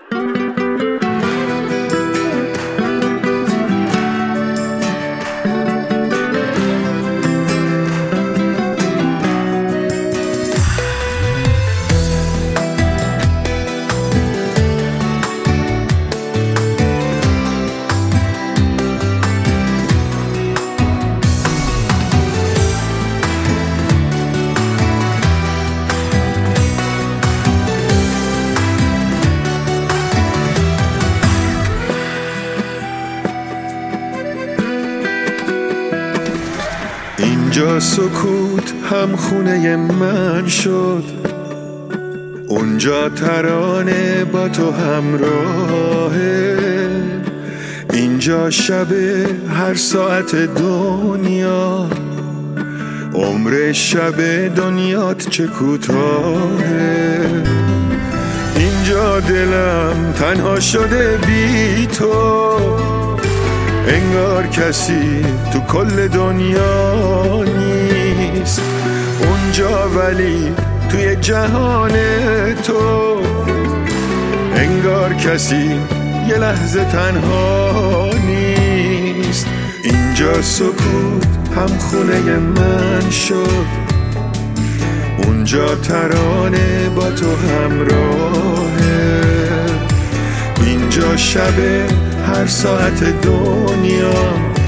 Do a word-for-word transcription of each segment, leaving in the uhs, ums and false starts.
اینجا سکوت هم خونه من شد، اونجا ترانه با تو همراهه. اینجا شب هر ساعت دنیا، عمر شب دنیات چه کوتاهه. اینجا دلم تنها شده بی تو، انگار کسی تو کل دنیا نیست. اونجا ولی توی جهان تو، انگار کسی یه لحظه تنها نیست. اینجا سکوت هم خونه من شد، اونجا ترانه با تو همراهه. اینجا شب هر ساعت دنیا،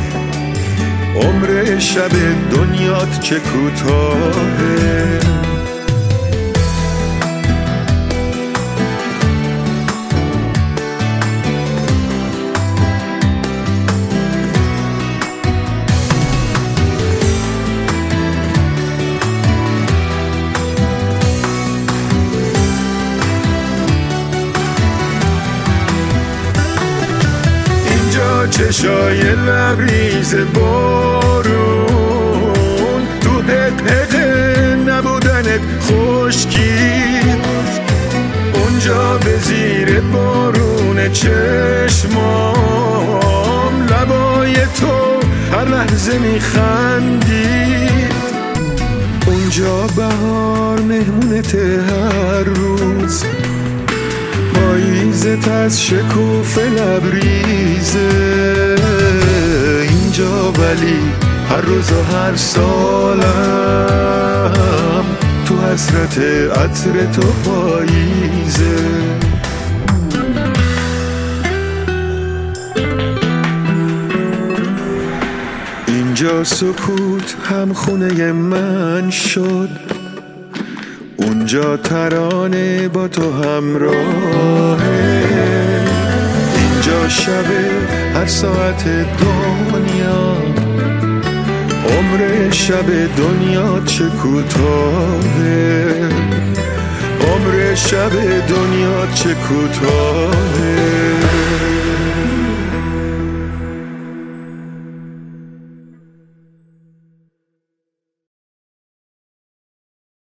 عمر شب دنیات چه کوتاهه. چشای لبریز بارون، تو هده نبودنت خشکی. اونجا به زیر بارون چشمام، لبای تو هر لحظه میخندید. اونجا بهار مهمونت هر روز، پاییزت از شکوف لبریزه. اینجا ولی هر روز و هر سالم، تو حسرت عطر تو پاییزه. اینجا سکوت هم خونه من شد، اونجا ترانه با تو همراهه. اینجا شب هر ساعت دنیا، عمر شب دنیا چه کوتاهه. عمر شب دنیا چه کوتاهه.